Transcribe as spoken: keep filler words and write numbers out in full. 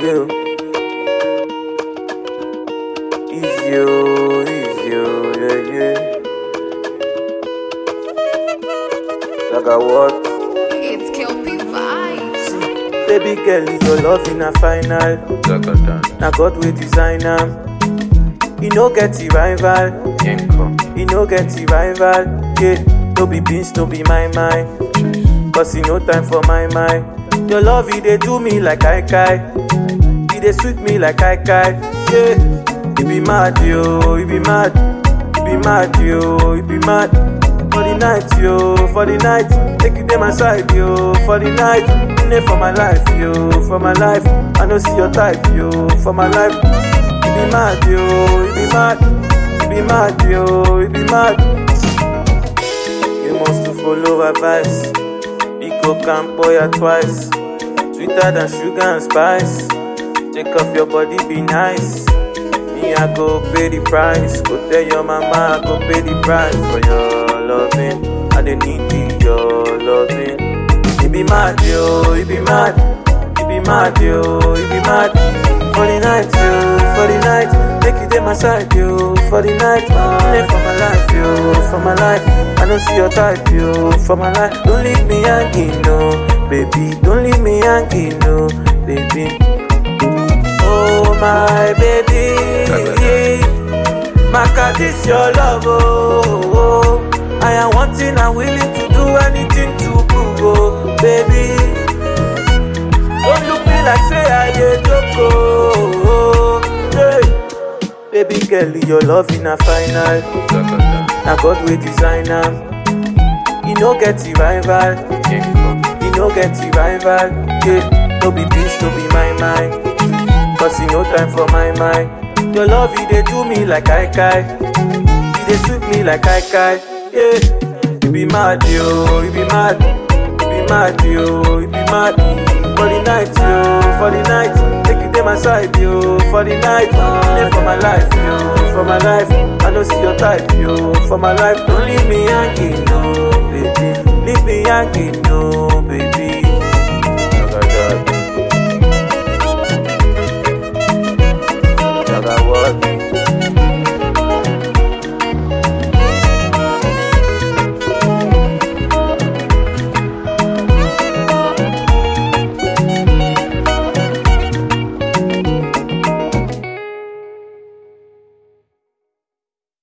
Bill. Easy, oh, easy, oh, yeah, yeah. Like a what? It's Kelpie vibes. Baby girl, your love in a final. Now God will design am. You no get the rival. You no get the rival. Yeah, no be beans, no be my mind. Cause you no time for my mind. Your love, you dey do me like I kai. You dey sweet me like I kai. Yeah, you be mad, yo, you be mad. You be mad, yo, you be mad. For the night, yo, for the night. Take you to my side, yo, for the night. You need for my life, yo, for my life. I don't see your type, yo, for my life. You be mad, yo, you be mad. You be mad, yo, you be mad. You must to follow advice. Pico can boy ya twice. Sweeter than sugar and spice. Take off your body, be nice. Me, I go pay the price. Go tell your mama, I go pay the price for your loving. I don't need your loving. You be mad, yo, you be mad. You be mad, yo, you be mad. For the night, yo, for the night. Take you to my side, yo, for the night. Live for my life, yo, for my life. I don't see your type, yo, for my life. Don't leave me hanging, no, baby. Don't leave me hanging, no, baby. Oh, my baby. Maka, this your love, oh, oh. I am wanting and willing to do anything to prove, oh, baby. Don't look me like say I dey joke, oh, hey. Baby girl, your love in a final. Now God will design am. You no get the rival. You no get the rival. Yeah, no be beans, no be my mind. Cause you no time for my mind. Your love, you dey do me like I kai. You dey sweet me like I kai. Yeah, you be mad, yo, you be mad. You be mad, yo, you be mad. For the night, yo, for the night. Take you to my side, yo, for the night. Live for my life, yo, for my life. I don't see your type, yo, for my life. Don't leave me hanging, no, baby. Leave me hanging, no,